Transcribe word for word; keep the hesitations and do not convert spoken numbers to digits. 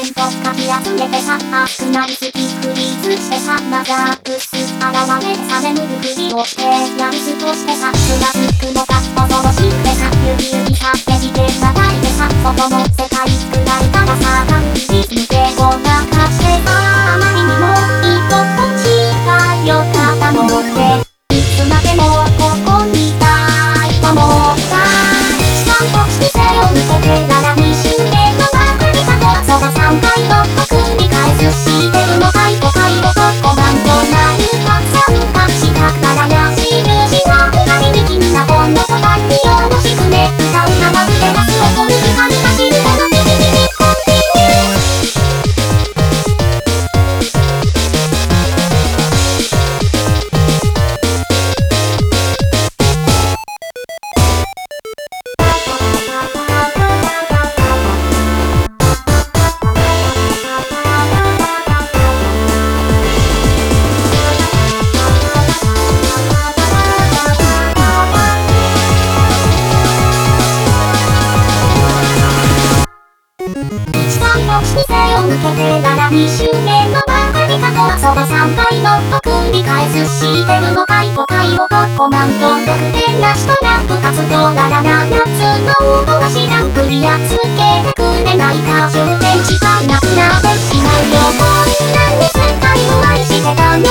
ントかき集めてさ、熱くなりすぎフリーズしてさ、まだうす現れてさ、眠るふりをしてやり過ごしてさ、つまずくのが恐ろしくてさ、指指さってして叩いてさ、外の世界くらいからさ、リズムでごまかしてさ、あまりにも居心地が良かったので、いつまでもここにいたいと思った。ちゃんと姿勢を向けてならに周年のばかりかと、そがさんかいの繰り返すしてるのかいごかいごとコマンドなるたくさん隠したからやし印が二人に君な本の答えによろしくね。歌う生腕出す怒る光走るこのビビビビコンティニュー。姿勢を向けてならに周年のばかりかと、そがさんかいの繰り返すしてるのかいごかいごとコマンドろくてんなしトランプ活動ならななつの音が知らんクリアつけてくれないか充電時間なくなってしまうよ。こんなに世界を愛してた